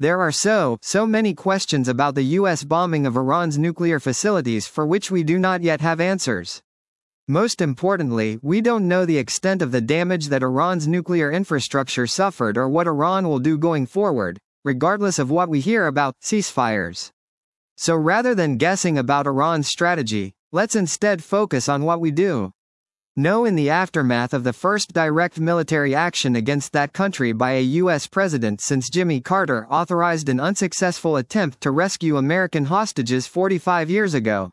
There are so many questions about the U.S. bombing of Iran's nuclear facilities for which we do not yet have answers. Most importantly, we don't know the extent of the damage that Iran's nuclear infrastructure suffered or what Iran will do going forward, regardless of what we hear about ceasefires. So rather than guessing about Iran's strategy, let's instead focus on what we do know in the aftermath of the first direct military action against that country by a U.S. president since Jimmy Carter authorized an unsuccessful attempt to rescue American hostages 45 years ago.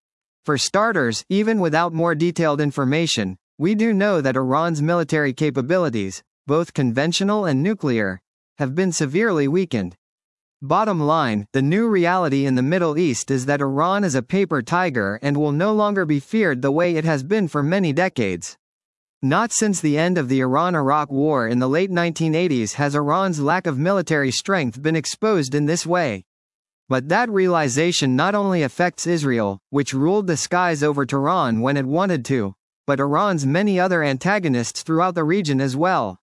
For starters, even without more detailed information, we do know that Iran's military capabilities, both conventional and nuclear, have been severely weakened. Bottom line, the new reality in the Middle East is that Iran is a paper tiger and will no longer be feared the way it has been for many decades. Not since the end of the Iran-Iraq War in the late 1980s has Iran's lack of military strength been exposed in this way. But that realization not only affects Israel, which ruled the skies over Tehran when it wanted to, but Iran's many other antagonists throughout the region as well.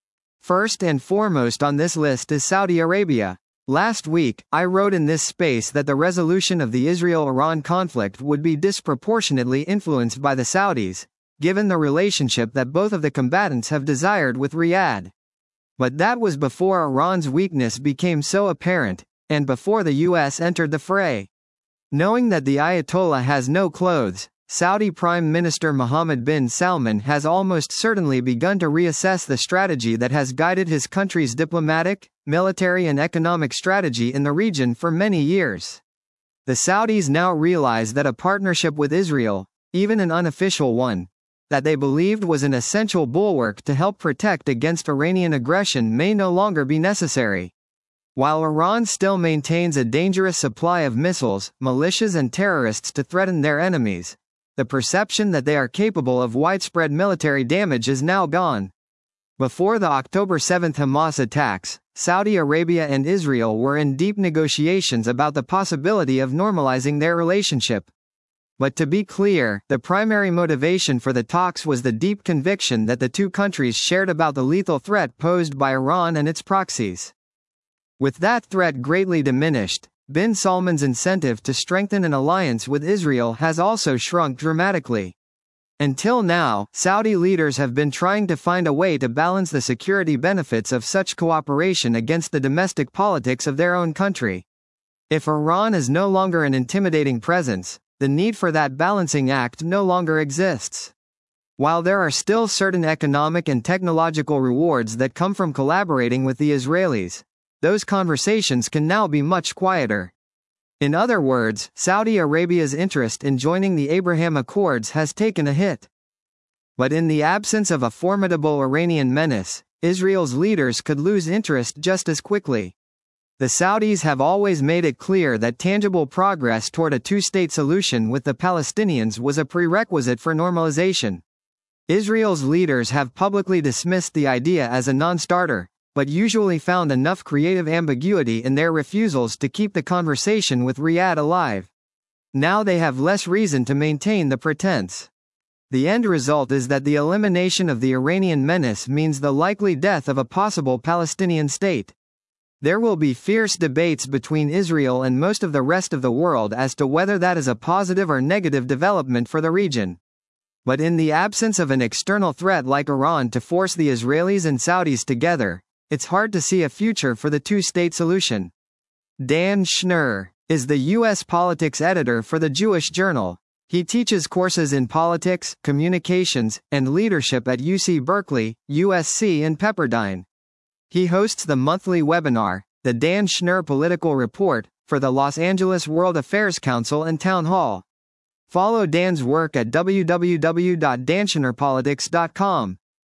First and foremost on this list is Saudi Arabia. Last week, I wrote in this space that the resolution of the Israel-Iran conflict would be disproportionately influenced by the Saudis, given the relationship that both of the combatants have desired with Riyadh. But that was before Iran's weakness became so apparent, and before the U.S. entered the fray. Knowing that the Ayatollah has no clothes, Saudi Prime Minister Mohammed bin Salman has almost certainly begun to reassess the strategy that has guided his country's diplomatic, military and economic strategy in the region for many years. The Saudis now realize that a partnership with Israel, even an unofficial one, that they believed was an essential bulwark to help protect against Iranian aggression may no longer be necessary. While Iran still maintains a dangerous supply of missiles, militias and terrorists to threaten their enemies, the perception that they are capable of widespread military damage is now gone. Before the October 7 Hamas attacks, Saudi Arabia and Israel were in deep negotiations about the possibility of normalizing their relationship. But to be clear, the primary motivation for the talks was the deep conviction that the two countries shared about the lethal threat posed by Iran and its proxies. With that threat greatly diminished, bin Salman's incentive to strengthen an alliance with Israel has also shrunk dramatically. Until now, Saudi leaders have been trying to find a way to balance the security benefits of such cooperation against the domestic politics of their own country. If Iran is no longer an intimidating presence, the need for that balancing act no longer exists. While there are still certain economic and technological rewards that come from collaborating with the Israelis, those conversations can now be much quieter. In other words, Saudi Arabia's interest in joining the Abraham Accords has taken a hit. But in the absence of a formidable Iranian menace, Israel's leaders could lose interest just as quickly. The Saudis have always made it clear that tangible progress toward a two-state solution with the Palestinians was a prerequisite for normalization. Israel's leaders have publicly dismissed the idea as a non-starter, but usually found enough creative ambiguity in their refusals to keep the conversation with Riyadh alive. Now they have less reason to maintain the pretense. The end result is that the elimination of the Iranian menace means the likely death of a possible Palestinian state. There will be fierce debates between Israel and most of the rest of the world as to whether that is a positive or negative development for the region. But in the absence of an external threat like Iran to force the Israelis and Saudis together, it's hard to see a future for the two-state solution. Dan Schnur is the U.S. politics editor for the Jewish Journal. He teaches courses in politics, communications, and leadership at UC Berkeley, USC and Pepperdine. He hosts the monthly webinar, the Dan Schnur Political Report, for the Los Angeles World Affairs Council and Town Hall. Follow Dan's work at www.danschnurpolitics.com.